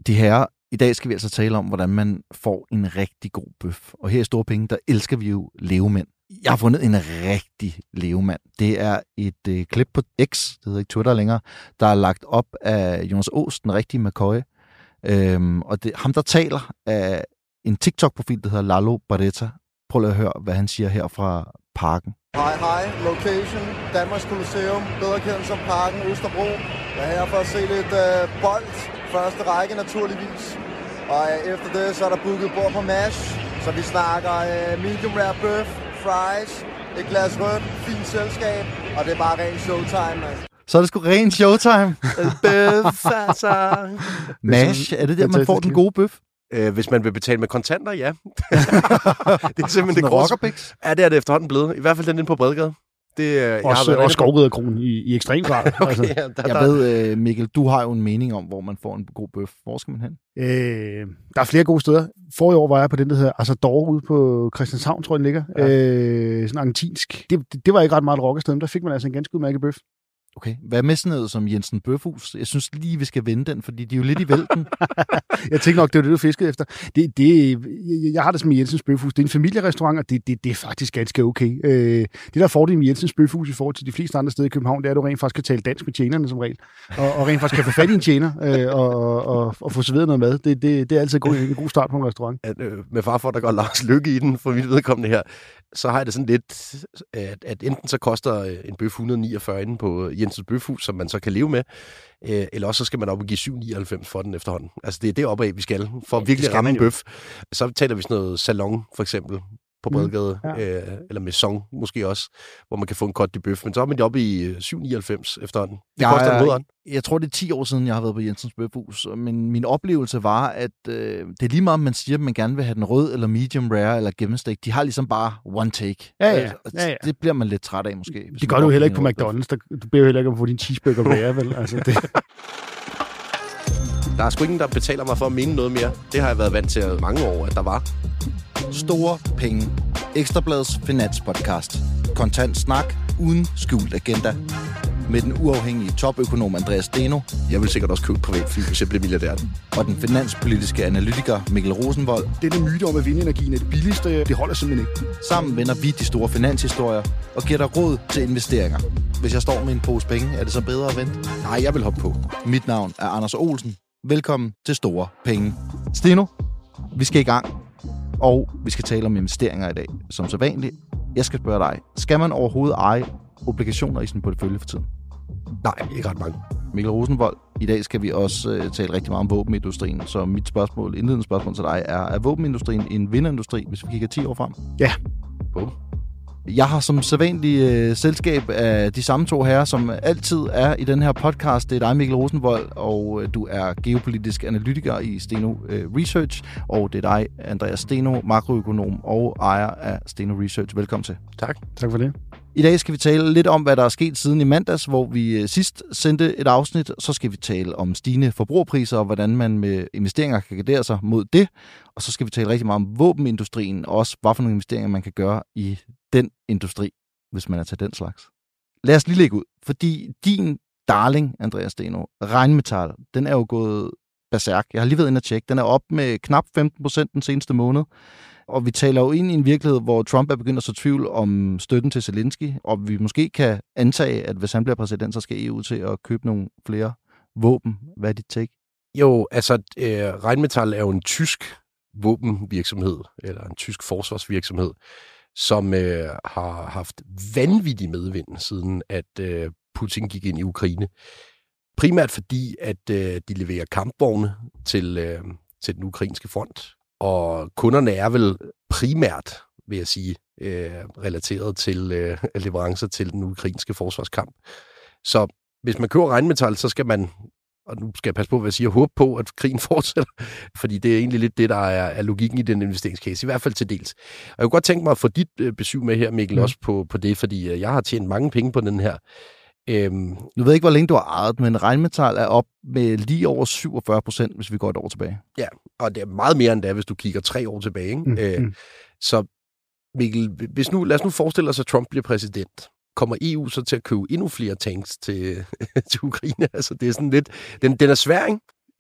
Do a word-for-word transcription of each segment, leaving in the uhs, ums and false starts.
De her, i dag skal vi altså tale om, hvordan man får en rigtig god bøf. Og her i Store Penge, der elsker vi jo levemænd. Jeg har fundet en rigtig levemand. Det er et øh, klip på X, det hedder ikke Twitter længere, der er lagt op af Jonas Aas, den rigtige McCoy. Øhm, og det ham, der taler af en TikTok-profil, der hedder Lalo Barretta. Prøv lige at høre, hvad han siger her fra Parken. Hej, hej. Location, Danmarks Colosseum, bedre kendt som Parken, Østerbro. Jeg er her for at se lidt øh, bold. Første række naturligvis. Og øh, efter det, så er der booket bord på MASH. Så vi snakker øh, medium rare bøf, fries, et glas rødt, fint selskab. Og det er bare ren showtime, altså. Så er det sgu ren showtime. Bøf, altså. MASH, er det der, man får den gode bøf? Øh, hvis man vil betale med kontanter, ja. Det er simpelthen det grå. Ja, det er det efterhånden blevet. I hvert fald den inde på Bredgade. Det, jeg også har også Skovriderkronen i, i ekstrem grad. Okay, altså. ja, der, jeg ved, Mikkel, du har jo en mening om, hvor man får en god bøf. Hvor skal man hen? Øh, der er flere gode steder. Forrige år var jeg på den, der hedder Asador ude på Christianshavn, tror jeg, den ligger. Ja. Øh, sådan argentinsk. Det, det, det var ikke ret meget rockested, men der fik man altså en ganske udmærket bøf. Okay. Hvad med sådan noget som Jensen Bøfhus? Jeg synes lige, vi skal vende den, fordi de er jo lidt i vælten. Jeg tænker nok, det var det, du fiskede efter. Det, det, jeg har det som med Jensens Bøfhus. Det er en familierestaurant, og det, det, det er faktisk ganske okay. Øh, det der er fordelen med Jensens Bøfhus i forhold til de fleste andre steder i København, det er, at du rent faktisk kan tale dansk med tjenerne som regel. Og, og rent faktisk kan få fat i en tjener øh, og, og, og få serveret noget mad. Det, det, det er altid en, en god start på en restaurant. At, øh, med far for, der går Lars Lykke i den, for mit vedkommende her, så har jeg det sådan lidt, at, at enten så koster en bøf et hundrede og niogfyrre inde på Jensens Bøfhus, som man så kan leve med, øh, eller også så skal man op og give syv komma nioghalvfems for den efterhånden. Altså det er deroppe af, vi skal, for at virkelig ramme en bøf. Så taler vi sådan noget salon, for eksempel, på Bredgade, mm, ja. øh, eller maison måske også, hvor man kan få en Côte de Bœuf, men så er man oppe i syv komma nioghalvfems efterhånden. Det jeg, koster en moderen. Jeg tror, det er ti år siden, jeg har været på Jensens Bøfhus, men min oplevelse var, at øh, det er lige meget, om man siger, at man gerne vil have den rød, eller medium rare, eller gennemstegt. De har ligesom bare one take. Ja, ja. ja, ja. Det bliver man lidt træt af, måske. Det gør du heller ikke på McDonald's. Der, du beder jo heller ikke om at få din cheeseburger rare, vel? Altså, det... Der er sgu ingen, der betaler mig for at mene noget mere. Det har jeg været vant til mange år, at der var. Store Penge. Ekstrabladets finanspodcast. Kontant snak uden skjult agenda. Med den uafhængige topøkonom Andreas Steno. Jeg vil sikkert også købe privatfly, hvis jeg bliver milliardær. Og den finanspolitiske analytiker Mikkel Rosenvold. Denne myte om, at vindenergien er det billigste, det holder simpelthen ikke. Sammen vender vi de store finanshistorier og giver dig råd til investeringer. Hvis jeg står med en pose penge, er det så bedre at vente? Nej, jeg vil hoppe på. Mit navn er Anders Olsen. Velkommen til Store Penge. Steno, vi skal i gang. Og vi skal tale om investeringer i dag, som så vanligt. Jeg skal spørge dig, skal man overhovedet eje obligationer i sin portefølje for tiden? Nej, ikke ret mange. Mikkel Rosenvold, i dag skal vi også uh, tale rigtig meget om våbenindustrien, så mit spørgsmål, indledende spørgsmål til dig er, er våbenindustrien en vinderindustri, hvis vi kigger ti år frem? Ja. Boom. Jeg har som sædvanlig uh, selskab af de samme to herrer, som altid er i den her podcast. Det er dig, Mikkel Rosenvold, og uh, du er geopolitisk analytiker i Steno uh, Research, og det er dig, Andreas Steno, makroøkonom og ejer af Steno Research. Velkommen til. Tak. Tak for det. I dag skal vi tale lidt om, hvad der er sket siden i mandags, hvor vi sidst sendte et afsnit. Så skal vi tale om stigende forbrugerpriser og hvordan man med investeringer kan gardere sig mod det. Og så skal vi tale rigtig meget om våbenindustrien og også, hvad for nogle investeringer man kan gøre i den industri, hvis man er til den slags. Lad os lige lægge ud, fordi din darling, Andreas Steno, Rheinmetall, den er jo gået berserk. Jeg har lige været inde og tjekke. Den er op med knap femten procent den seneste måned. Og vi taler jo ind i en virkelighed, hvor Trump er begyndt at så tvivl om støtten til Zelensky, og vi måske kan antage, at hvis han bliver præsident, så skal E U til at købe nogle flere våben. Hvad er dit take? Jo, altså øh, Rheinmetall er jo en tysk våbenvirksomhed, eller en tysk forsvarsvirksomhed, som øh, har haft vanvittig medvind, siden at øh, Putin gik ind i Ukraine. Primært fordi, at øh, de leverer kampvogne til, øh, til den ukrainske front. Og kunderne er vel primært, vil jeg sige, øh, relateret til øh, leverancer til den ukrainske forsvarskamp. Så hvis man køber Rheinmetall, så skal man, og nu skal jeg passe på, hvad jeg siger, håbe på, at krigen fortsætter, fordi det er egentlig lidt det, der er, er logikken i den investeringscase, i hvert fald til dels. Og jeg kunne godt tænke mig at få dit øh, besøg med her, Mikkel, mm. også på, på det, fordi øh, jeg har tjent mange penge på den her. Øhm, du ved ikke, hvor længe du har ejet, men Rheinmetall er op med lige over syvogfyrre procent, hvis vi går et år tilbage. Ja, og det er meget mere end det, hvis du kigger tre år tilbage. Ikke? Mm, øh, mm. Så Mikkel, hvis nu, lad os nu forestille os, at Trump bliver præsident. Kommer E U så til at købe endnu flere tanks til, til Ukraine? Altså, det er sådan lidt... Den, den er svær, ikke?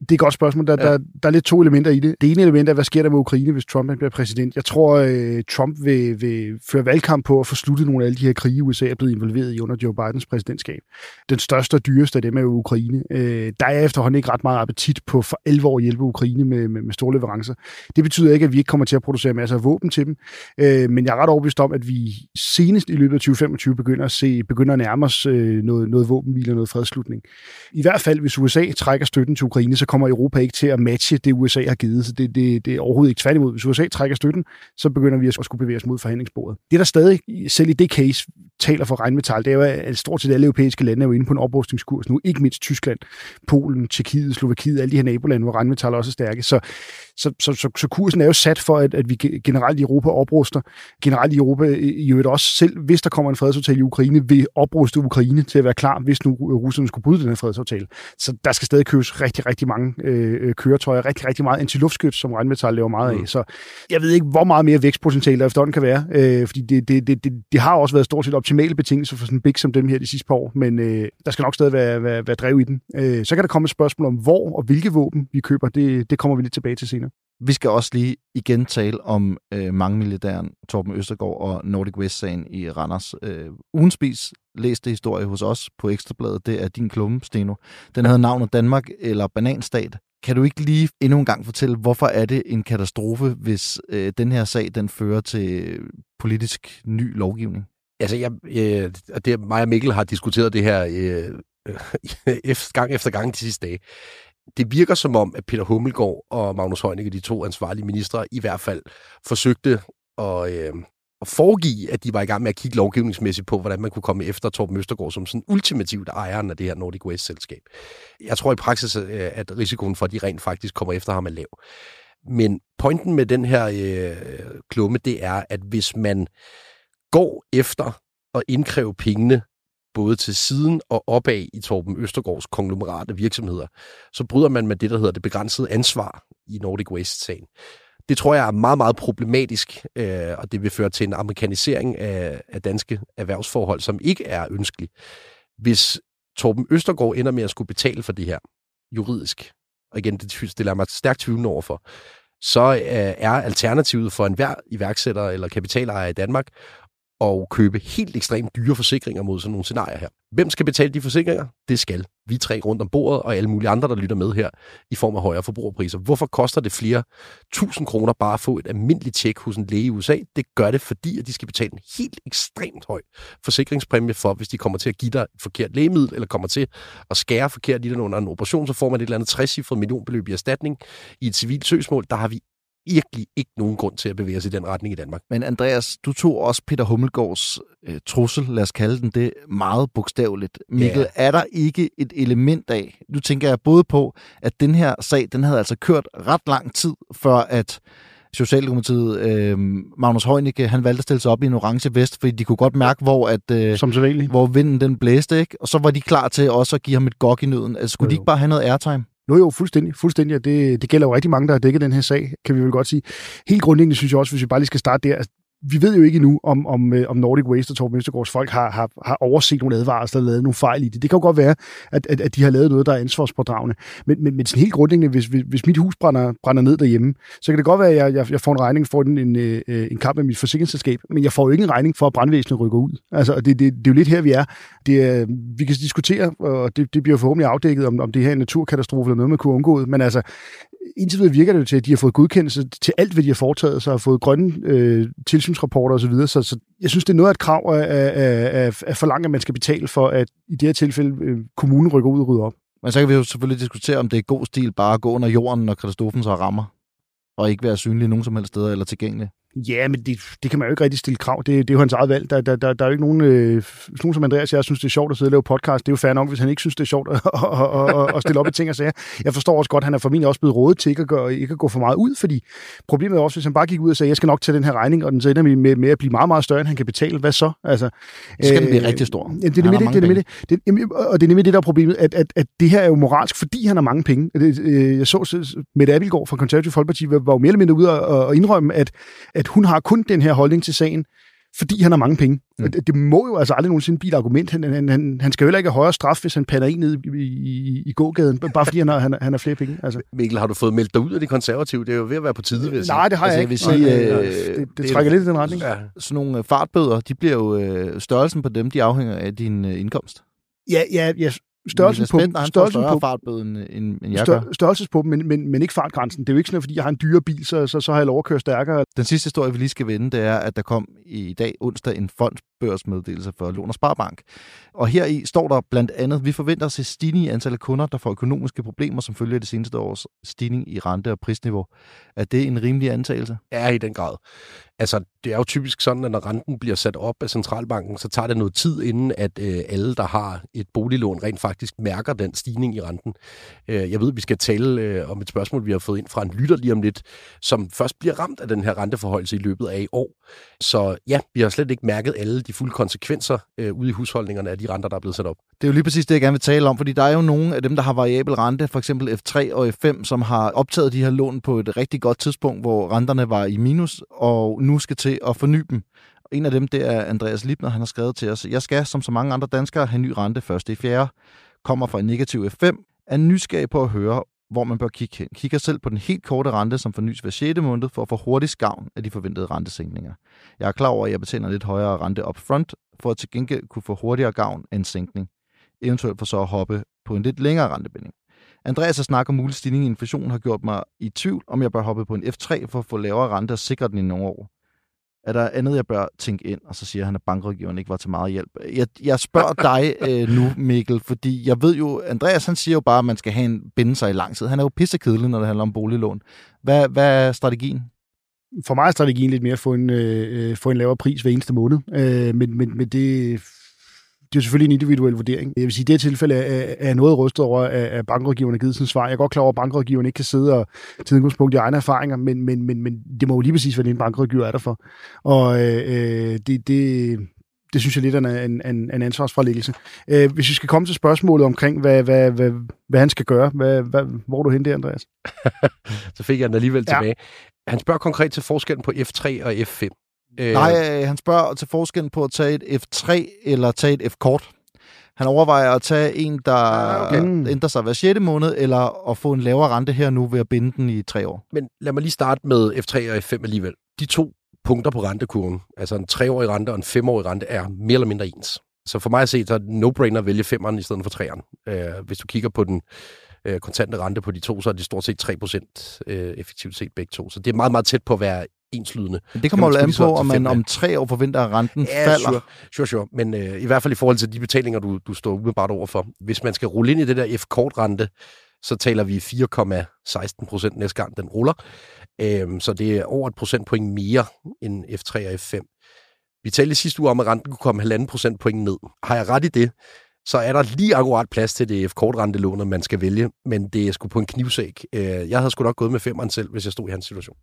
Det er et godt spørgsmål. Der, ja. der, der er lidt to elementer i det. Det ene element er, hvad sker der med Ukraine, hvis Trump bliver præsident? Jeg tror, øh, Trump vil, vil føre valgkamp på at få sluttet nogle af alle de her krige, U S A er blevet involveret i under Joe Bidens præsidentskab. Den største og dyreste af dem er jo Ukraine. Øh, der er efterhånden ikke ret meget appetit på for alvor at hjælpe Ukraine med, med, med store leverancer. Det betyder ikke, at vi ikke kommer til at producere masser af våben til dem, øh, men jeg er ret overbevist om, at vi senest i løbet af tyve femogtyve begynder at se, begynder at nærme os øh, noget, noget våbenhvile og noget fredsslutning. I hvert fald, hvis U S A trækker støtten til Ukraine, så kommer Europa ikke til at matche det, U S A har givet. Så det, det, det er overhovedet ikke tværtimod. Hvis U S A trækker støtten, så begynder vi at skulle bevæge os mod forhandlingsbordet. Det, der stadig, selv i det case, taler for Rheinmetall, det er jo, at stort set alle europæiske lande er jo inde på en oprustningskurs nu. Ikke mindst Tyskland, Polen, Tjekkiet, Slovakiet, alle de her nabolande, hvor Rheinmetall også er stærke. Så, så, så, så, så kursen er jo sat for, at, at vi generelt i Europa opruster. Generelt i Europa i øvrigt også selv, hvis der kommer en fredsaftale i Ukraine, vil opruste Ukraine til at være klar, hvis nu russerne skulle bryde den her fredsaftale. Så der skal stadig købes rigtig, rigtig mange øh, køretøjer, rigtig, rigtig meget antiluftskyts, som Rheinmetall laver meget af. Mm. Så jeg ved ikke, hvor meget mere vækstpotentiale der efterhånden kan være, øh, fordi det, det, det, det, det har også været stort set optimale betingelser for sådan en big som dem her de sidste par år, men øh, der skal nok stadig være, være, være drev i den. Øh, så kan der komme et spørgsmål om, hvor og hvilke våben vi køber. Det, det kommer vi lidt tilbage til senere. Vi skal også lige igen tale om øh, mangemilliardæren Torben Østergaard og Nordic West-sagen i Randers. Øh, ugens spis læste historie hos os på Ekstrabladet. Det er din klumme, Steno. Den havde navnet Danmark eller Bananstat. Kan du ikke lige endnu en gang fortælle, hvorfor er det en katastrofe, hvis øh, den her sag den fører til politisk ny lovgivning? Altså, jeg, øh, det, mig og Mikkel har diskuteret det her øh, øh, gang efter gang de sidste dage. Det virker som om, at Peter Hummelgaard og Magnus Heunicke, de to ansvarlige ministre, i hvert fald forsøgte at, øh, at foregive, at de var i gang med at kigge lovgivningsmæssigt på, hvordan man kunne komme efter Torben Østergaard som sådan ultimativt ejeren af det her Nordic Waste-selskab. Jeg tror i praksis, at risikoen for, at de rent faktisk kommer efter ham er lav. Men pointen med den her øh, klumme, det er, at hvis man går efter at indkræve pengene både til siden og opad i Torben Østergaards konglomerate virksomheder, så bryder man med det, der hedder det begrænsede ansvar i Nordic Waste-sagen. Det tror jeg er meget, meget problematisk, øh, og det vil føre til en amerikanisering af, af danske erhvervsforhold, som ikke er ønskelig. Hvis Torben Østergaard ender med at skulle betale for det her juridisk, og igen, det stiller mig stærkt tvivlende overfor, så øh, er alternativet for enhver iværksætter eller kapitalejer i Danmark og købe helt ekstremt dyre forsikringer mod sådan nogle scenarier her. Hvem skal betale de forsikringer? Det skal vi tre rundt om bordet og alle mulige andre, der lytter med her, i form af højere forbrugerpriser. Hvorfor koster det flere tusind kroner bare at få et almindeligt tjek hos en læge i U S A? Det gør det, fordi at de skal betale en helt ekstremt høj forsikringspræmie for, hvis de kommer til at give dig et forkert lægemiddel, eller kommer til at skære forkert i den under en operation, så får man et eller andet trecifret millionbeløb i erstatning i et civilt søgsmål. Der har vi virkelig ikke nogen grund til at bevæge os i den retning i Danmark. Men Andreas, du tog også Peter Hummelgaards øh, trussel, lad os kalde den det, meget bogstaveligt. Mikkel, ja. Er der ikke et element af, nu tænker jeg både på, at den her sag, den havde altså kørt ret lang tid, før at Socialdemokratiet, øh, Magnus Heunicke, han valgte at stille sig op i en orange vest, fordi de kunne godt mærke, hvor, at, øh, Som hvor vinden den blæste, ikke? Og så var de klar til også at give ham et gok i nøden. Altså, skulle jo, jo. de ikke bare have noget airtime? Jo, jo, fuldstændig. fuldstændig. Det, det gælder jo rigtig mange, der har dækket den her sag, kan vi vel godt sige. Helt grundlæggende synes jeg også, hvis vi bare lige skal starte der, vi ved jo ikke endnu, om, om, om Nordic Waste og Torben Østergaards folk har, har, har overset nogle advarsler og lavet nogle fejl i det. Det kan jo godt være, at, at, at de har lavet noget, der er ansvarspådragende. Men, men, men sådan helt grundlæggende, hvis, hvis mit hus brænder, brænder ned derhjemme, så kan det godt være, at jeg, jeg, jeg får en regning for en, en, en kamp med mit forsikringsselskab, men jeg får jo ikke en regning for, at brandvæsenet rykker ud. Altså, det, det, det er jo lidt her, vi er. Det er vi kan diskutere, og det, det bliver forhåbentlig afdækket, om, om det her er en naturkatastrofe eller noget, man kunne undgå. Men altså, indtil videre virker det jo til, at de har fået godkendelse til alt, hvad de har foretaget, så har fået grønne øh, tilsynsrapporter osv., så, så jeg synes, det er noget af et krav at, at, at, at forlange, at man skal betale for, at i det her tilfælde øh, kommunen rykker ud og rydder op. Men så kan vi jo selvfølgelig diskutere, om det er god stil bare at gå under jorden, når katastrofen så rammer, og ikke være synlig nogen som helst steder eller tilgængelig. Ja, men det, det kan man jo ikke rigtig stille krav. Det, det er jo hans eget valg. Der, der, der, der er jo ikke nogen, øh, nogen som Andreas, jeg synes, det er sjovt at sidde og lave podcast. Det er jo fair nok, hvis han ikke synes, det er sjovt at, at, at, at stille op i ting og sager. Jeg forstår også godt, at han er formentlig også blevet rådet til ikke at, gøre, ikke at gå for meget ud, fordi problemet er også, hvis han bare gik ud og sagde, jeg skal nok tage den her regning, og den så ender med, med at blive meget, meget større, end han kan betale. Hvad så? Altså, så skal øh, den blive rigtig stor. Ja, det er nemlig det, det, det, det, det, og det er nemlig det, der er problemet, at, at, at det her er jo moralsk, fordi han har mange penge. Det, øh, jeg så Mette Abildgaard fra Konservative Folkeparti var jo mere eller mindre ude og, og indrømme, at, at hun har kun den her holdning til sagen, fordi han har mange penge. Mm. Det, det må jo altså aldrig nogensinde blive et argument. Han, han, han, han skal jo heller ikke have højere straf, hvis han pander en ned i, i, i gågaden, bare fordi han har, han, han har flere penge. Altså. Mikkel, har du fået meldt dig ud af de konservative? Det er jo ved at være på tide, vil jeg sige. Nej, det har jeg altså, ikke. Jeg vil sige, øh, det, det, det trækker lidt i den retning. Ja. Sådan nogle fartbøder, de bliver jo øh, størrelsen på dem, de afhænger af din øh, indkomst. Ja, ja, ja. Størrelsen på dem, størrelsen på fartbøde, end, end, end jeg stør, størrelses på dem, men, men, men ikke fartgrænsen. Det er jo ikke sådan, at fordi jeg har en dyre bil, så, så, så har jeg lov at køre stærkere. Den sidste historie, vi lige skal vende, det er, at der kom i dag onsdag en fondsbørsmeddelelse for Lån og Sparbank. Og her i står der blandt andet, vi forventer at se stigning i antallet af kunder, der får økonomiske problemer, som følger det seneste års stigning i rente- og prisniveau. Er det en rimelig antagelse? Ja, i den grad. Altså, det er jo typisk sådan, at når renten bliver sat op af centralbanken, så tager det noget tid, inden at øh, alle, der har et boliglån, rent faktisk mærker den stigning i renten. Øh, jeg ved, at vi skal tale øh, om et spørgsmål, vi har fået ind fra en lytter lige om lidt, som først bliver ramt af den her renteforhøjelse i løbet af i år. Så ja, vi har slet ikke mærket alle de fulde konsekvenser øh, ude i husholdningerne af de renter, der er blevet sat op. Det er jo lige præcis det, jeg gerne vil tale om, fordi der er jo nogle af dem, der har variabel rente, for eksempel F tre og F fem, som har optaget de her lån på et rigtig godt tidspunkt, hvor renterne var i minus, og nu skal til at forny dem. En af dem, det er Andreas Lipner, han har skrevet til os: jeg skal, som så mange andre danskere, have ny rente første i fjerde. Kommer fra en negativ F fem. Er nysgerrig på at høre, hvor man bør kigge hen. Kigger selv på den helt korte rente, som fornys hver sjette måned, for at få hurtigt gavn af de forventede rentesænkninger. Jeg er klar over, at jeg betaler lidt højere rente up front, for at til gengæld kunne få hurtigere gavn af en sænkning. Eventuelt for så at hoppe på en lidt længere rentebinding. Andreas' snak om mulig stigning i inflation har gjort mig i tvivl, om jeg bør hoppe på en F tre for at få lavere rente og sikre den i nogle år. Er der andet, jeg bør tænke ind? Og så siger han, at bankrådgiveren ikke var til meget hjælp. Jeg, jeg spørger dig øh, nu, Mikkel, fordi jeg ved jo, Andreas han siger jo bare, at man skal have en binde sig i lang tid. Han er jo pissekedelig, når det handler om boliglån. Hvad, hvad er strategien? For mig er strategien lidt mere at få en, øh, få en lavere pris hver eneste måned. Øh, men, men, men det... Det er selvfølgelig en individuel vurdering. Jeg vil sige, at i det her tilfælde er, er noget rystet over, at bankrådgiverne har givet sådan svar. Jeg er godt klar over, at bankrådgiverne ikke kan sidde og tage udgangspunkt i egne erfaringer, men, men, men, men det må jo lige præcis være det, en bankrådgiver er der for. Og øh, det, det, det synes jeg lidt er en, en, en ansvarsfralæggelse. Øh, hvis vi skal komme til spørgsmålet omkring, hvad, hvad, hvad, hvad han skal gøre, hvad, hvad, hvor er du henne der, Andreas? Så fik jeg den alligevel ja. tilbage. Han spørger konkret til forskellen på F tre og F fem. Nej, han spørger til forskellen på at tage et F tre eller tage et F-kort. Han overvejer at tage en, der okay. ændrer sig hver sjette måned, eller at få en lavere rente her nu ved at binde den i tre år. Men lad mig lige starte med F tre og F fem alligevel. De to punkter på rentekurven, altså en treårig rente og en femårig rente, er mere eller mindre ens. Så for mig at se, så er det no-brainer at vælge femeren i stedet for treeren. Hvis du kigger på den kontante rente på de to, så er det stort set tre procent effektivt set begge to. Så det er meget, meget tæt på at være enslydende. Det kommer jo an på, om man om tre år forventer, at renten ja, falder. Sure, sure, sure. Men øh, i hvert fald i forhold til de betalinger, du, du står umiddelbart over for. Hvis man skal rulle ind i det der F-kort-rente, så taler vi fire komma seksten procent næste gang, den ruller. Øhm, så det er over et procentpoint mere end F tre og F fem. Vi talte sidste uge om, at renten kunne komme halvanden procentpoint ned. Har jeg ret i det, så er der lige akkurat plads til det F-kort-rentelån, man skal vælge, men det er sgu på en knivsæg. Øh, jeg havde sgu nok gået med femeren selv, hvis jeg stod i hans situation.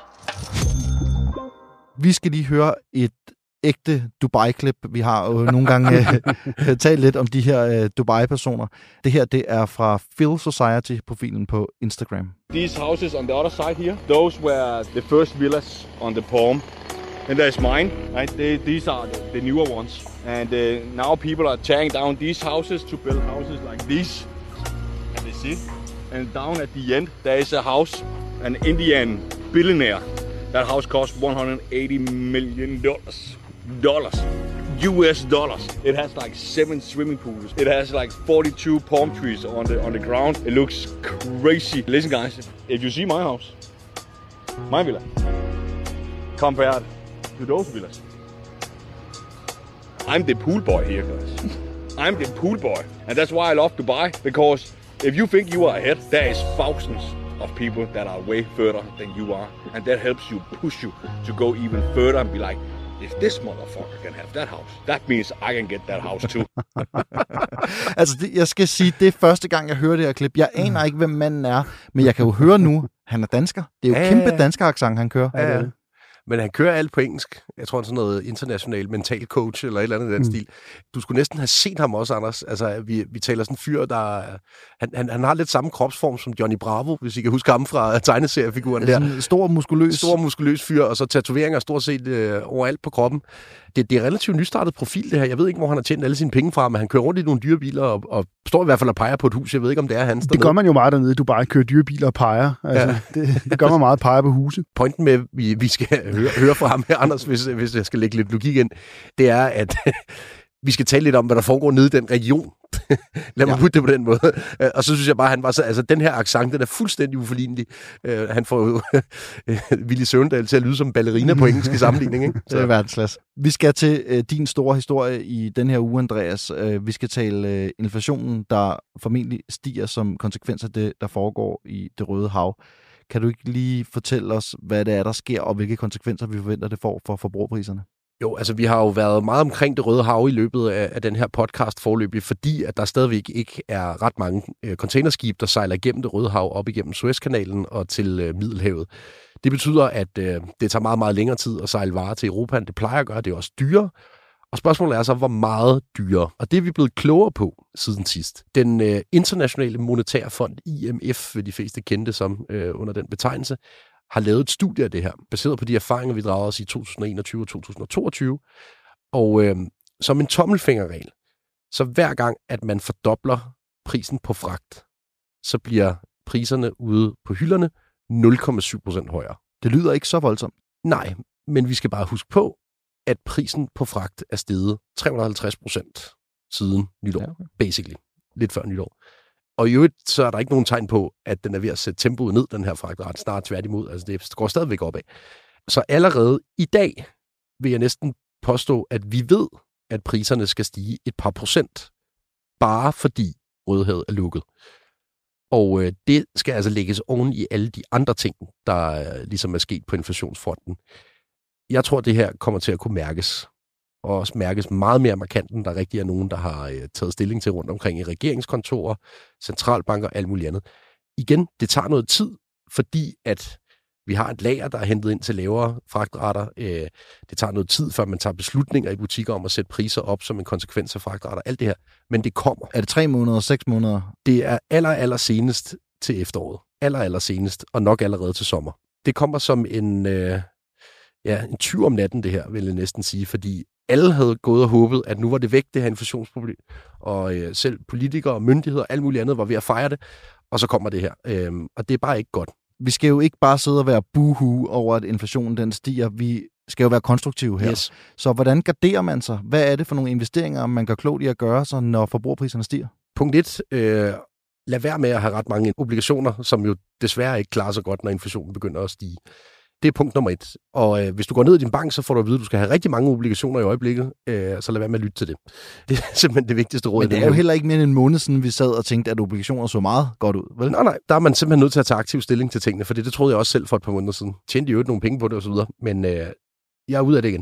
Vi skal lige høre et ægte Dubai-klip. Vi har jo nogle gange uh, talt lidt om de her uh, Dubai-personer. Det her, det er fra Phil Society-profilen på Instagram. These houses on the other side here, those were the first villas on the Palm. And there's mine, right? They, these are the, the newer ones. And uh, now people are tearing down these houses to build houses like these. Can they see? And down at the end, there is a house, an Indian billionaire. That house cost one hundred eighty million dollars. Dollars. U S dollars. It has like seven swimming pools. It has like forty-two palm trees on the on the ground. It looks crazy. Listen, guys, if you see my house, my villa, compared to those villas, I'm the pool boy here, guys. I'm the pool boy, and that's why I love Dubai. Because if you think you are ahead, there is thousands of people that are way further than you are, and that helps you push you to go even further and be like, if this motherfucker can have that house, that means I can get that house too. Altså, det, jeg skal sige, det er første gang, jeg hører det her klip. Jeg aner ikke, hvem manden er, men jeg kan jo høre nu, han er dansker. Det er jo ja, kæmpe dansker accent, han kører. Ja, ja. Men han kører alt på engelsk. Jeg tror, han er sådan noget international mental coach, eller et eller andet i den Mm. stil. Du skulle næsten have set ham også, Anders. Altså, vi, vi taler sådan en fyr, der... Han, han, han har lidt samme kropsform som Johnny Bravo, hvis I kan huske ham fra tegneseriefiguren der. Sådan en stor, muskuløs... Stor, muskuløs fyr, og så tatoveringer stort set øh, overalt på kroppen. Det, det er relativt nystartet profil, det her. Jeg ved ikke, hvor han har tjent alle sine penge fra, men han kører rundt i nogle dyre biler, og, og står i hvert fald og peger på et hus. Jeg ved ikke, om det er hans. Det gør man jo meget dernede. Du bare kører dyrebiler og peger. Altså, ja. det, det gør man meget, peger på huse. Pointen med, vi, vi skal høre, høre fra ham her, Anders, hvis, hvis jeg skal lægge lidt logik ind, det er, at vi skal tale lidt om, hvad der foregår nede i den region. Lad mig ja. putte det på den måde. Og så synes jeg bare, han var så... Altså, den her accent, den er fuldstændig uforlignelig. Uh, han får jo Willy Søvndal til at lyde som ballerina på engelsk i sammenligning, ikke? Så. Det er verdensklasse. Vi skal til uh, din store historie i den her uge, Andreas. Uh, vi skal tale uh, inflationen, der formentlig stiger som konsekvens af det, der foregår i Det Røde Hav. Kan du ikke lige fortælle os, hvad det er, der sker, og hvilke konsekvenser vi forventer, det får for forbrugerpriserne? Jo, altså vi har jo været meget omkring Det Røde Hav i løbet af, af den her podcast forløbig, fordi at der stadigvæk ikke er ret mange øh, containerskib, der sejler igennem Det Røde Hav op igennem Suezkanalen og til øh, Middelhavet. Det betyder, at øh, det tager meget, meget længere tid at sejle varer til Europa, end det plejer at gøre. Det er også dyrere. Og spørgsmålet er så, hvor meget dyrere. Og det er vi blevet klogere på siden sidst. Den øh, internationale monetære fond, I M F, vil de fleste kendte som øh, under den betegnelse, har lavet et studie af det her, baseret på de erfaringer, vi drager os i to tusind og enogtyve og to tusind og toogtyve. Og øh, som en tommelfingerregel, så hver gang, at man fordobler prisen på fragt, så bliver priserne ude på hylderne nul komma syv procent højere. Det lyder ikke så voldsomt. Nej, men vi skal bare huske på, at prisen på fragt er steget tre hundrede og halvtreds procent siden nytår, ja, okay. basically. Lidt før nytår. Og i øvrigt, så er der ikke nogen tegn på, at den er ved at sætte tempoet ned, den her fragtret, snart tværtimod. Altså, det går stadigvæk opad. Så allerede i dag vil jeg næsten påstå, at vi ved, at priserne skal stige et par procent, bare fordi Rødehavet er lukket. Og øh, det skal altså lægges oven i alle de andre ting, der øh, ligesom er sket på inflationsfronten. Jeg tror, det her kommer til at kunne mærkes. Og også mærkes meget mere markant, end der rigtig er nogen, der har øh, taget stilling til rundt omkring i regeringskontorer, centralbanker og alt muligt andet. Igen, det tager noget tid, fordi at vi har et lager, der er hentet ind til lavere fragtrater. Øh, det tager noget tid, før man tager beslutninger i butikker om at sætte priser op som en konsekvens af fragtrater. Alt det her. Men det kommer. Er det tre måneder, seks måneder? Det er aller, aller senest til efteråret. Aller, aller senest, og nok allerede til sommer. Det kommer som en, øh, ja, en tyv om natten, det her, vil jeg næsten sige, fordi alle havde gået og håbet, at nu var det væk, det her inflationsproblem, og øh, selv politikere og myndigheder og alt muligt andet var ved at fejre det, og så kommer det her. Øhm, og det er bare ikke godt. Vi skal jo ikke bare sidde og være buhu over, at inflationen den stiger. Vi skal jo være konstruktive her. Yes. Så hvordan garderer man sig? Hvad er det for nogle investeringer, man gør klogt i at gøre, så når forbrugerpriserne stiger? Punkt et. Øh, lad være med at have ret mange obligationer, som jo desværre ikke klarer sig godt, når inflationen begynder at stige. Det er punkt nummer et. Og øh, hvis du går ned i din bank, så får du at vide, at du skal have rigtig mange obligationer i øjeblikket, øh, så lad være med at lytte til det. Det er simpelthen det vigtigste råd. Men det er jo heller ikke mere end en måned siden, vi sad og tænkte, at obligationer så meget godt ud, vel? Nej, nej. Der er man simpelthen nødt til at tage aktiv stilling til tingene, for det, det troede jeg også selv for et par måneder siden. Tjente jo ikke nogle penge på det og så videre, men øh, jeg er ude af det igen.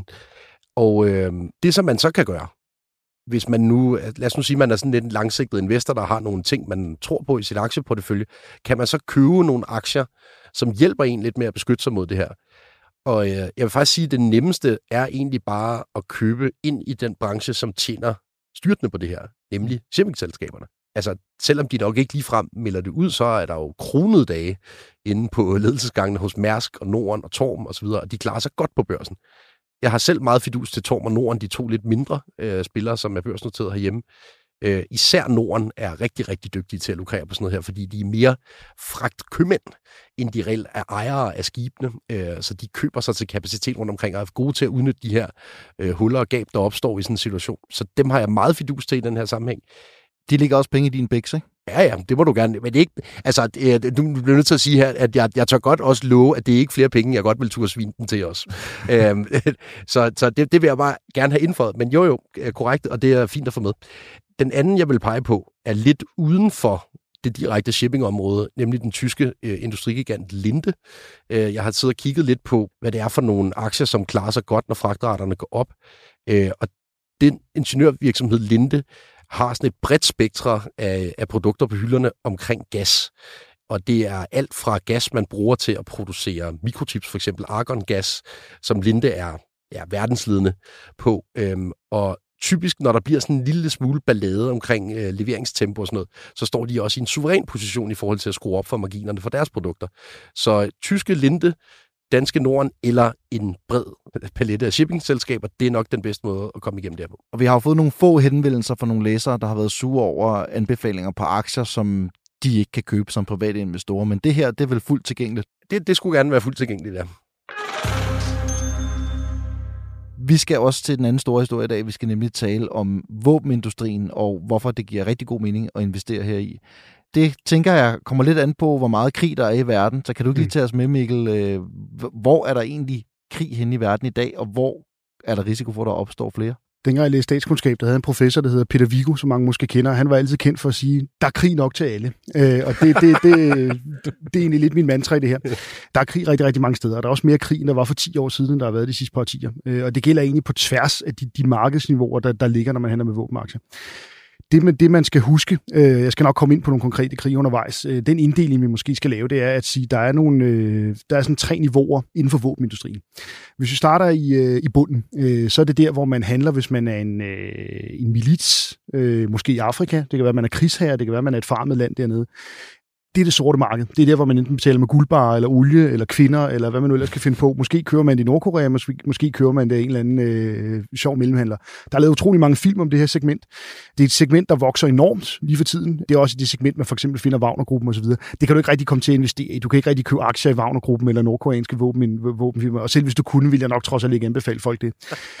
Og øh, det, som man så kan gøre, hvis man nu, lad os nu sige, man er sådan lidt en langsigtet investor, der har nogle ting, man tror på i sit aktieportefølje, kan man så købe nogle aktier, som hjælper en lidt med at beskytte sig mod det her. Og øh, jeg vil faktisk sige, at det nemmeste er egentlig bare at købe ind i den branche, som tjener styrtende på det her, nemlig shippingselskaberne. Altså, selvom de nok ikke ligefrem melder det ud, så er der jo kronede dage inde på ledelsesgangene hos Mærsk og Norden og Torm osv., og de klarer sig godt på børsen. Jeg har selv meget fidus til Torm og Norden, de to lidt mindre øh, spillere, som er børsnoteret herhjemme. Øh, især Norden er rigtig, rigtig dygtige til at lukrere på sådan noget her, fordi de er mere fragtkøbmænd, end de reelt er ejere af skibene. Øh, så de køber sig til kapacitet rundt omkring, og er gode til at udnytte de her øh, huller og gab, der opstår i sådan en situation. Så dem har jeg meget fidus til i den her sammenhæng. De ligger også penge i din bæks, ikke? Ja, ja, det må du gerne. Men det er ikke, altså, du bliver nødt til at sige her, at jeg, jeg tør godt også love, at det er ikke flere penge, jeg godt vil turde svine den til os. øhm, så så det, det vil jeg bare gerne have indføjet. Men jo, jo, korrekt, og det er fint at få med. Den anden, jeg vil pege på, er lidt uden for det direkte shippingområde, nemlig den tyske øh, industrigigant Linde. Øh, jeg har siddet og kigget lidt på, hvad det er for nogle aktier, som klarer sig godt, når fragtraterne går op. Øh, og den ingeniørvirksomhed Linde har sådan et bredt spektre af, af produkter på hylderne omkring gas. Og det er alt fra gas, man bruger til at producere mikrochips, for eksempel argongas, som Linde er ja, verdensledende på. Øhm, og typisk, når der bliver sådan en lille smule ballade omkring øh, leveringstempo og sådan noget, så står de også i en suveræn position i forhold til at skrue op for marginerne for deres produkter. Så tyske Linde, danske Norden eller en bred palette af shippingselskaber, det er nok den bedste måde at komme igennem derpå. Og vi har jo fået nogle få henvendelser fra nogle læsere, der har været sure over anbefalinger på aktier, som de ikke kan købe som private investorer. Men det her, det er vel fuldt tilgængeligt? Det, det skulle gerne være fuldt tilgængeligt, ja. Vi skal også til den anden store historie i dag. Vi skal nemlig tale om våbenindustrien og hvorfor det giver rigtig god mening at investere her i. Det tænker jeg kommer lidt an på, hvor meget krig der er i verden. Så kan du ikke lige tage os med, Mikkel? Hvor er der egentlig krig henne i verden i dag, og hvor er der risiko for, at der opstår flere? Dengang jeg læste statskundskab, der havde en professor, der hedder Peter Viggo, som mange måske kender. Han var altid kendt for at sige, der er krig nok til alle. Øh, og det, det, det, det, det er egentlig lidt min mantra i det her. Der er krig rigtig, rigtig mange steder, og der er også mere krig, end der var for ti år siden, end der har været de sidste par årtier. Øh, og det gælder egentlig på tværs af de, de markedsniveauer, der, der ligger, når man handler med våbenaktier. Det, det, man skal huske, øh, jeg skal nok komme ind på nogle konkrete krige undervejs, øh, den inddeling, vi måske skal lave, det er at sige, der er nogle, øh, der er sådan tre niveauer inden for våbenindustrien. Hvis vi starter i, øh, i bunden, øh, så er det der, hvor man handler, hvis man er en, øh, en milits, øh, måske i Afrika, det kan være, at man er krigsherre, det kan være, at man er et farmet land dernede. Det er det sorte marked. Det er der, hvor man enten betaler med guldbarer, eller olie, eller kvinder, eller hvad man nu ellers kan finde på. Måske kører man det i Nordkorea, måske, måske kører man det af en eller anden øh, sjov mellemhandler. Der er lavet utrolig mange film om det her segment. Det er et segment, der vokser enormt lige for tiden. Det er også det segment, man for eksempel finder Wagner-gruppen osv. Det kan du ikke rigtig komme til at investere i. Du kan ikke rigtig købe aktier i Wagner-gruppen eller nordkoreanske våben, våbenfirmaer. Og selv hvis du kunne, ville jeg nok trods alt ikke anbefale folk det.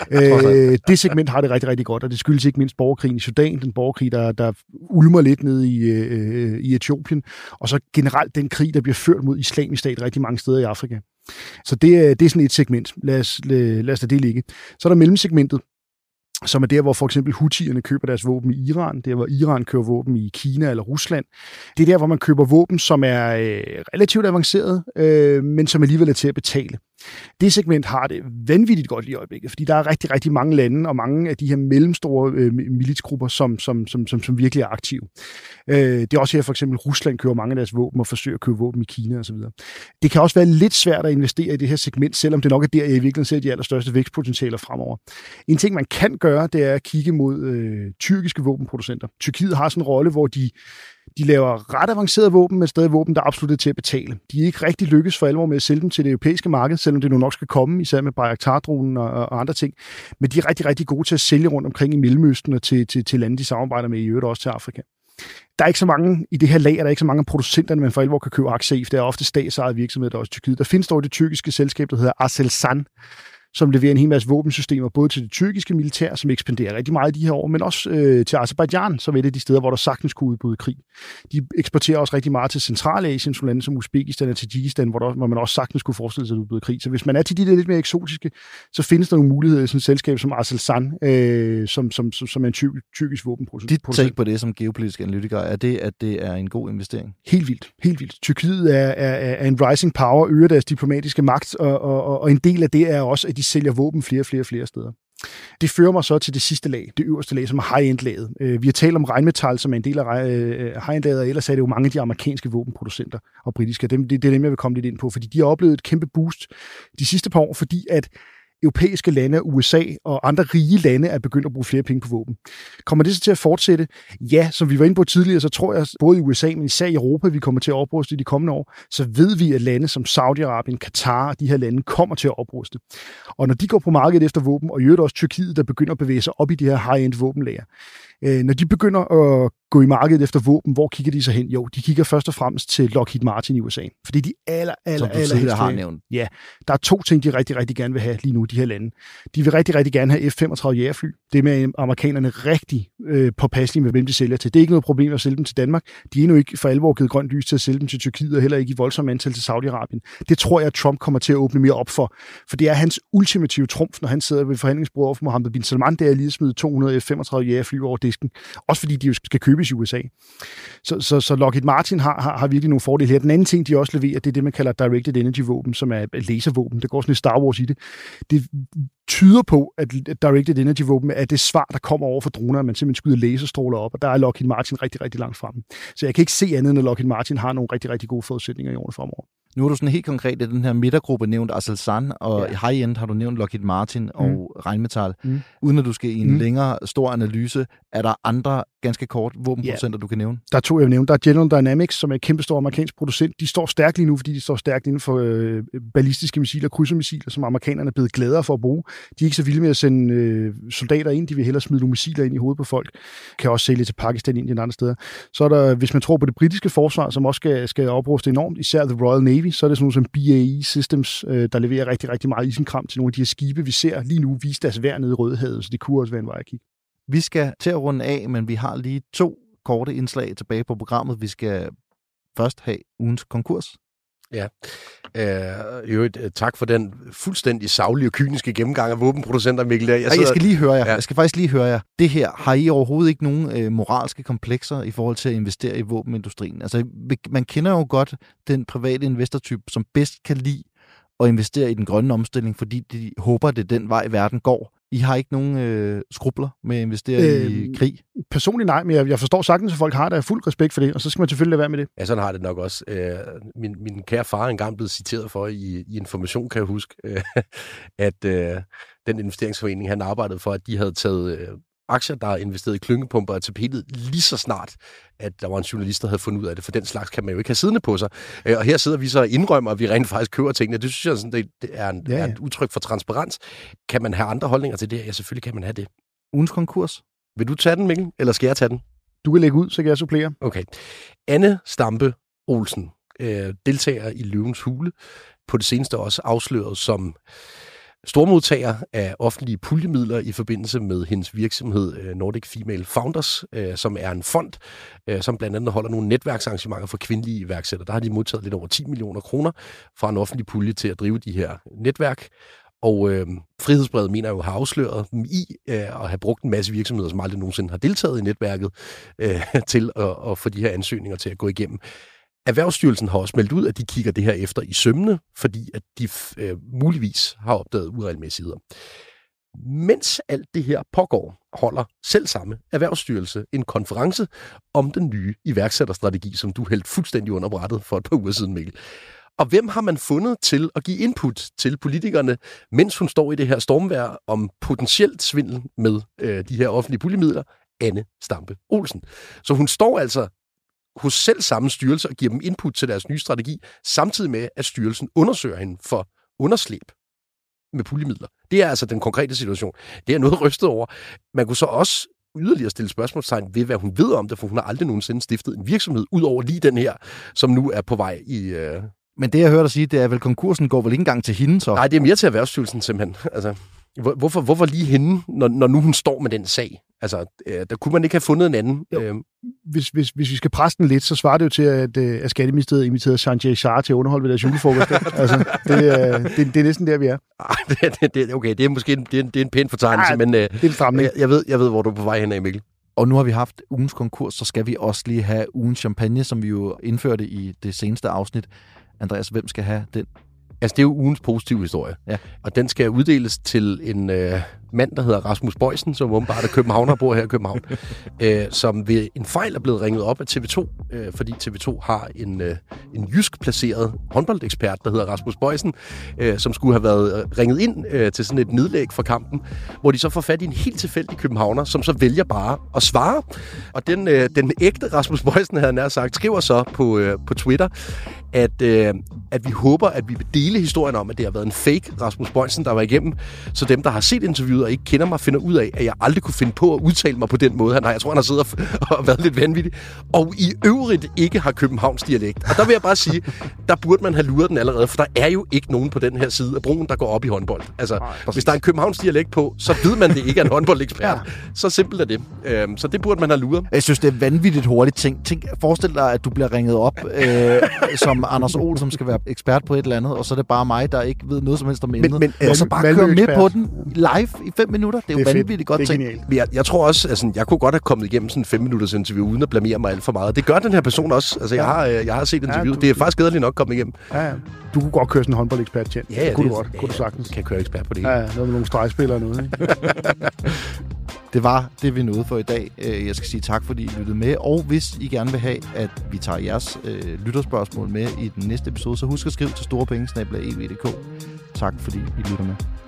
øh, det segment har det rigtig, rigtig godt, og det skyldes ikke mindst borgerkrigen i Sudan, den borgerkrig, der, der ulmer lidt ned i, øh, i Etiopien, og så generelt den krig, der bliver ført mod Islamisk Stat rigtig mange steder i Afrika. Så det, det er sådan et segment. Lad os, lad, lad os da det ligge. Så er der mellemsegmentet, som er der, hvor for eksempel Houthierne køber deres våben i Iran, der hvor Iran køber våben i Kina eller Rusland. Det er der, hvor man køber våben, som er øh, relativt avanceret, øh, men som alligevel er til at betale. Det segment har det vanvittigt godt lige i øjeblikket, fordi der er rigtig, rigtig mange lande og mange af de her mellemstore øh, militsgrupper, som, som, som, som, som virkelig er aktive. Øh, det er også her for eksempel Rusland køber mange af deres våben og forsøger at købe våben i Kina osv. Det kan også være lidt svært at investere i det her segment, selvom det nok er der, jeg i virkeligheden ser de allerstørste vækstpotentialer fremover. En ting, man kan gøre, det er at kigge mod øh, tyrkiske våbenproducenter. Tyrkiet har sådan en rolle, hvor de De laver ret avancerede våben, men stadig våben, der er absolut til at betale. De er ikke rigtig lykkes for alvor med at sælge dem til det europæiske marked, selvom det nu nok skal komme, især med Bayraktar-dronen og, og andre ting. Men de er rigtig, rigtig gode til at sælge rundt omkring i Mellemøsten og til, til, til lande, de samarbejder med, i øvrigt også til Afrika. Der er ikke så mange i det her lager, der er ikke så mange af producenterne, man for alvor kan købe aktier i, for det er ofte statsejede virksomheder, der også i Tyrkiet. Der findes dog det tyrkiske selskab, der hedder Aselsan, som leverer en hel masse våbensystemer, både til det tyrkiske militær, som ekspanderer rigtig meget i de her år, men også øh, til Aserbajdsjan, som er et af de steder, hvor der sagtens kunne udbryde krig. De eksporterer også rigtig meget til Centralasien, som lande som Uzbekistan og Tadsjikistan, hvor, der, hvor man også sagtens kunne forestille sig at udbryde krig. Så hvis man er til de der lidt mere eksotiske, så findes der nogle muligheder i sådan et selskab som Aselsan, øh, som, som, som, som er en tyr, tyrkisk våbenproducent. Dit take på det som geopolitisk analytiker, er det, at det er en god investering? Helt vildt. Helt vildt. Tyrkiet er, er, er en rising power, øger deres diplomatiske magt, og, og, og en del af det er også, at de sælger våben flere og flere og flere steder. Det fører mig så til det sidste lag, det øverste lag, som er high-end-laget. Vi har talt om Rheinmetall, som er en del af high-end-laget, og ellers er det jo mange af de amerikanske våbenproducenter og britiske. Det, det er dem, jeg vil komme lidt ind på, fordi de har oplevet et kæmpe boost de sidste par år, fordi at europæiske lande, U S A og andre rige lande er begyndt at bruge flere penge på våben. Kommer det så til at fortsætte? Ja, som vi var inde på tidligere, så tror jeg, både i U S A, men især i Europa, vi kommer til at opruste i de kommende år, så ved vi, at lande som Saudi-Arabien, Katar, de her lande kommer til at opruste. Og når de går på markedet efter våben, og i øvrigt også Tyrkiet, der begynder at bevæge sig op i de her high-end våbenlager, når de begynder at gå i markedet efter våben, hvor kigger de så hen? Jo, de kigger først og fremmest til Lockheed Martin i U S A. Fordi de aller, aller, aller, aller har nævnt. Ja, der er to ting, de rigtig, rigtig gerne vil have lige nu, de her lande. De vil rigtig, rigtig gerne have F femogtredive jagerfly. Det med amerikanerne rigtig øh, påpasselige med, hvem de sælger til. Det er ikke noget problem at sælge dem til Danmark. De er endnu ikke for alvor givet grønt lys til at sælge dem til Tyrkiet, og heller ikke i voldsom antal til Saudi-Arabien. Det tror jeg, at Trump kommer til at åbne mere op for. For det er hans ultimative trumf, når han sidder ved forhandlingsbordet over for Mohammed bin Salman, det er lige at smide to hundrede F femogtredive jagerfly over disken. Også fordi de jo skal købes i U S A. Så, så, så Lockheed Martin har, har, har virkelig nogle fordele her. Den anden ting, de også leverer, det er det, man kalder Directed Energy-våben, som er laservåben. Det går sådan lidt Star Wars i det. Det tyder på, at Directed Energy-våben er det svar, der kommer over for droner, at man simpelthen skyder laserstråler op, og der er Lockheed Martin rigtig, rigtig langt fremme. Så jeg kan ikke se andet, end at Lockheed Martin har nogle rigtig, rigtig gode forudsætninger i årene fremover. Nu er du sådan helt konkret i den her midtergruppe nævnt Aselsan, og ja. High-end har du nævnt Lockheed Martin og mm. Rheinmetall. Mm. Uden at du skal i en mm. længere, stor analyse, er der andre ganske kort våbenproducenter, ja. du kan nævne? Der er to, jeg vil nævne. Der er General Dynamics, som er en kæmpe stor amerikansk producent. De står stærkt lige nu, fordi de står stærkt inden for øh, ballistiske missiler, krydsermissiler, som amerikanerne er blevet gladere for at bruge. De er ikke så vilde med at sende øh, soldater ind. De vil hellere smide nogle missiler ind i hovedet på folk. Kan også sælge til Pakistan, Indien og andre steder. Så er der, hvis man tror på det britiske forsvar, som også skal, skal opruste enormt, især The Royal Navy, så er det sådan nogle som B A E Systems, øh, der leverer rigtig, rigtig meget isenkram til nogle af de her skibe, vi ser lige nu vise deres værd nede i Rødehavet, så det kunne også være en vej at kigge. Vi skal til at runde af, men vi har lige to korte indslag tilbage på programmet. Vi skal først have ugens konkurs. Ja, øh, jo, tak for den fuldstændig saglige og kyniske gennemgang af våbenproducenter, Mikkel. Jeg, sidder... jeg skal lige høre jer. Ja. Jeg skal faktisk lige høre jer. Det her, har I overhovedet ikke nogen øh, moralske komplekser i forhold til at investere i våbenindustrien? Altså, man kender jo godt den private investortype, som bedst kan lide at investere i den grønne omstilling, fordi de håber, det er den vej, verden går. I har ikke nogen øh, skrubler med at investere øh, i krig? Personligt nej, men jeg, jeg forstår sagtens, at folk har der fuld respekt for det, og så skal man selvfølgelig lade være med det. Ja, sådan har det nok også. Øh, min, min kære far er engang blevet citeret for i, i Information, kan jeg huske, øh, at øh, den investeringsforening, han arbejdede for, at de havde taget øh, aktier, der er investeret i klyngepumper og tapetet lige så snart, at der var en journalist, der havde fundet ud af det, for den slags kan man jo ikke have siddende på sig. Og her sidder vi så og indrømmer, at vi rent faktisk køber tingene. Det synes jeg sådan, det er, en, ja, ja. er et udtryk for transparens. Kan man have andre holdninger til det? Ja, selvfølgelig kan man have det. Ugens konkurs. Vil du tage den, Mikkel, eller skal jeg tage den? Du kan lægge ud, så kan jeg supplere. Okay. Anne Stampe Olsen, øh, deltager i Løvens Hule, på det seneste også afsløret som stormodtager af offentlige puljemidler i forbindelse med hendes virksomhed Nordic Female Founders, som er en fond, som blandt andet holder nogle netværksarrangementer for kvindelige iværksættere. Der har de modtaget lidt over ti millioner kroner fra en offentlig pulje til at drive de her netværk. Og øh, Frihedsbrevet mener jo har afsløret dem i øh, at have brugt en masse virksomheder, som aldrig nogensinde har deltaget i netværket, øh, til at, at få de her ansøgninger til at gå igennem. Erhvervsstyrelsen har også meldt ud, at de kigger det her efter i sømmene, fordi at de øh, muligvis har opdaget uregelmæssigheder. Mens alt det her pågår, holder selv samme Erhvervsstyrelse en konference om den nye iværksætterstrategi, som du hældte fuldstændig under brættet for et par uger siden, Mikkel. Og hvem har man fundet til at give input til politikerne, mens hun står i det her stormvejr om potentielt svindel med øh, de her offentlige puljemidler? Anne Stampe Olsen. Så hun står altså hos selv samme styrelse og giver dem input til deres nye strategi, samtidig med, at styrelsen undersøger hende for underslæb med puljemidler. Det er altså den konkrete situation. Det er noget rystet over. Man kunne så også yderligere stille spørgsmålstegn ved, hvad hun ved om det, for hun har aldrig nogensinde stiftet en virksomhed, ud over lige den her, som nu er på vej i... Øh... Men det, jeg hørte dig sige, det er vel, konkursen går vel ikke engang til hende, så? Nej, det er mere til Erhvervsstyrelsen, simpelthen. Altså, hvorfor, hvorfor lige hende, når, når nu hun står med den sag? Altså, øh, der kunne man ikke have fundet en anden. Øh... Hvis, hvis, hvis vi skal presse den lidt, så svarer det jo til, at, at Skatteministeriet inviterede Sanjay Shah til at underholde ved deres julefrokost. altså, det, er, det, det er næsten der, vi er. det, det, okay, det er måske en, det er en, det er en pæn fortegnelse, Ej, men øh, det er en stramning. Jeg, jeg, ved, jeg ved, hvor du er på vej hen af, Mikkel. Og nu har vi haft ugens konkurs, så skal vi også lige have ugens champagne, som vi jo indførte i det seneste afsnit. Andreas, hvem skal have den? Altså, det er jo ugens positive historie. Ja. Og den skal uddeles til en øh, mand, der hedder Rasmus Bøjsen, som åbenbart er københavner, bor her i København, øh, som ved en fejl er blevet ringet op af T V to, øh, fordi T V to har en, øh, en jysk placeret håndboldekspert, der hedder Rasmus Bøjsen, øh, som skulle have været ringet ind øh, til sådan et nedlæg for kampen, hvor de så får fat i en helt tilfældig københavner, som så vælger bare at svare. Og den, øh, den ægte Rasmus Bøjsen, havde han nær sagt, skriver så på, øh, på Twitter, at, øh, at vi håber, at vi vil dele historien om, at det har været en fake Rasmus Bøjsen, der var igennem, så dem, der har set interviewet og ikke kender mig, finder ud af, at jeg aldrig kunne finde på at udtale mig på den måde. Han har, jeg tror, han har siddet og været lidt vanvittig. Og i øvrigt ikke har Københavns dialekt. Og der vil jeg bare sige, der burde man have luret den allerede, for der er jo ikke nogen på den her side af broen, der går op i håndbold. Altså, nej, hvis der er en Københavns dialekt på, så ved man, det ikke er en håndboldekspert. Ja. Så simpelt er det. Øhm, så det burde man have luret. Jeg synes, det er vanvittigt hurtigt ting. Tænk, forestil dig, at du bliver ringet op øh, som Anders Ol, som skal være ekspert på et eller andet, og så er det bare mig, der ikke ved noget som helst om emnet. Men, men, og så bare køre med på den live i fem minutter. Det er jo det er vanvittigt fedt. godt det er tænkt. genialt. Men Jeg, jeg tror også, altså, jeg kunne godt have kommet igennem sådan en fem minutters interview, uden at blamere mig alt for meget. Det gør den her person også. Altså, jeg, Ja. har, øh, jeg har set interviewet. Ja, du- Det er faktisk gæderligt nok kommet igennem. Ja, ja. Du kunne godt køre sådan en håndboldekspert, Tjent. Ja, ja, det kunne det, du godt. ja, Kunne du ja, sagtens. Kan køre ekspert på det hele. Ja, ja, noget med nogle stregspillere og noget. Ikke? Det var det, vi nåede for i dag. Øh, Jeg skal sige tak, fordi I lyttede med. Og hvis I gerne vil have, at vi tager jeres øh, lytterspørgsmål med i den næste episode, så husk at skrive til storepenge snabel-a e v punktum d k. Tak, fordi I lytter med.